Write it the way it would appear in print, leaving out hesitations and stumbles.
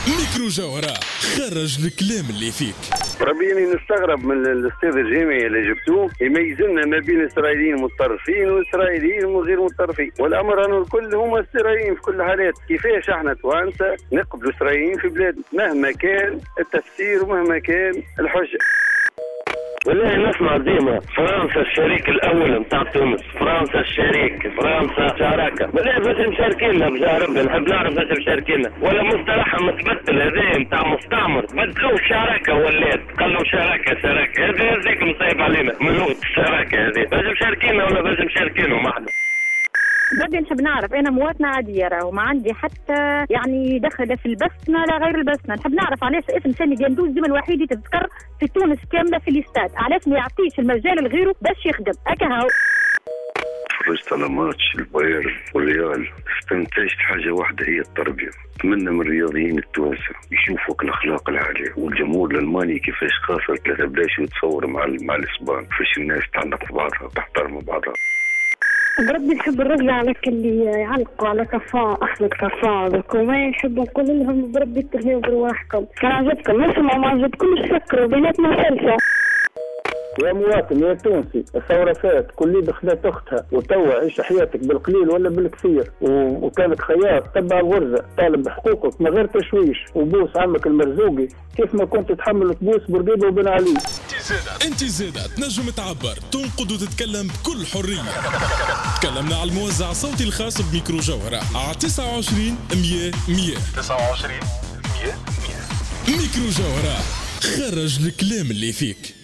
ميكرو جوهرة خرج الكلام اللي فيك. ربيني نستغرب من الاستاذ الجامعي اللي جبتوه يميزنا ما بين اسرائيليين متطرفين واسرائيليين غير متطرفين، والامر انه الكل هم اسرائيليين في كل الحالات. كيفاش احنا توانسه نقبلوا اسرائيليين في بلادنا مهما كان التفسير ومهما كان الحجه؟ والله نسمع ديما فرنسا الشريك الاول نتاع تونس، فرنسا الشريك، فرنسا شراكه، والله باش مشاركين لها بجاه نحب نعرف باش مشاركين ولا مصطلحها متبدل هذا نتاع مستعمر، بدلوه شراكه ولات قالوا شراكه هذاك مصيب علينا ملوت الشراكه هذه باش مشاركين ولا باش مشاركينهم احنا. بدي نحب نعرف، انا مواطنه عاديه راهو ما عندي حتى يعني دخل في البسنه لا غير البسنه، نحب نعرف علاش اسم سامي قندوز ديما الوحيد اللي تذكر في تونس كامله في الاستاد، علاش ما يعطيش المجال لغيره باش يخدم هكا هاو. تفرجت على ماتش البايرن والريال، استنتجت حاجه واحده هي التربيه. اتمنى من الرياضيين التوانسه يشوفوا الاخلاق العاليه، والجمهور الالماني كيفاش خاسر 3 بلاش ويتصور مع الاسبان، كيفاش الناس تعنق في بعضها وتحترم بعضها. بربي نحب الرجل على اللي يعلقوا على كفاء أخذ كفاء وما يحبوا نقول لهم بربي ترميوا برواحكم، كان عجبكم نسمعوا ما عجبكمش سكروا بيناتنا سلسة. يا مواطن يا تونسي، الثورة فات كل يد خذت أختها وتوا عيش حياتك بالقليل ولا بالكثير، وكانك خياط تبع الغرزة طالب بحقوقك من غير تشويش، وبوس عمك المرزوقي كيف ما كنت تحمل تبوس بورقيبة وبن علي. انت زادة تنجم تعبر تنقد وتتكلم بكل حرية. تكلمنا على الموزع الصوتي الخاص بميكرو جوهرة على 29 100 100 29 100 100. ميكرو جوهرة خرج الكلام اللي فيك.